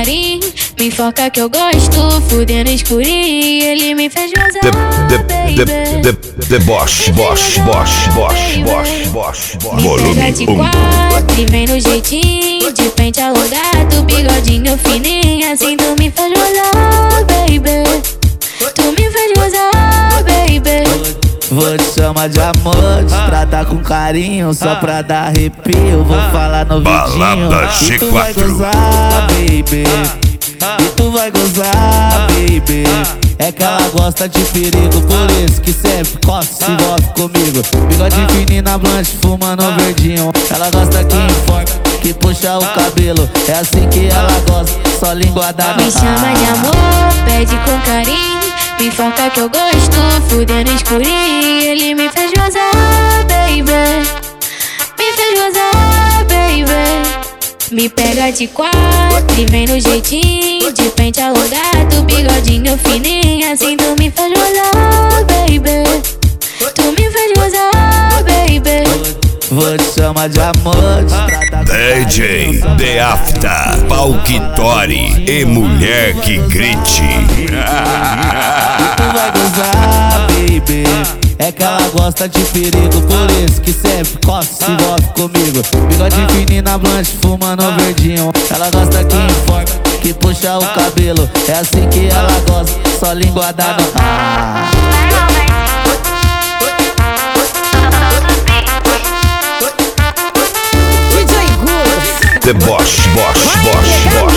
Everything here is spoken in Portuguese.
carinho, me enfoca que eu gosto, fudendo escurinho, ele me fez gozar, baby. Deboche, boche. Me pega de quatro e vem no jeitinho, de pente alongado, bigodinho fininho, assim tu me faz gozar, baby. Tu me faz gozar, baby. Vou te chamar de amor, te tratar com carinho, só pra dar arrepio. Vou falar no vidinho e tu vai gozar, baby. E tu vai gozar, baby. É que ela gosta de perigo, por isso que sempre costa, se envolve comigo. Bigode fininho na blanche, fumando verdinho. Ela gosta que informa, que puxa o cabelo. É assim que ela gosta, só linguada no Me chama de amor, pede com carinho, me enfoca que eu gosto, fudendo escurinho, ele me fez gozar, baby. Me fez gozar, baby. Me pega de quatro e vem no jeitinho, de pente alongado, bigodinho fininho, assim tu me faz gozar, baby. Tu me faz gozar, baby. Vou te chamar de amor, te tratar com DJ The After, Palquitori e mulher que grite. tu vai gozar, baby. É que ela gosta de perigo, por isso que sempre costa, se envolve comigo. Bigode fininho na blanche, fumando verdinho. Ela gosta que informa, que puxa o cabelo. É assim que ela gosta, só linguada no Deboche, boche.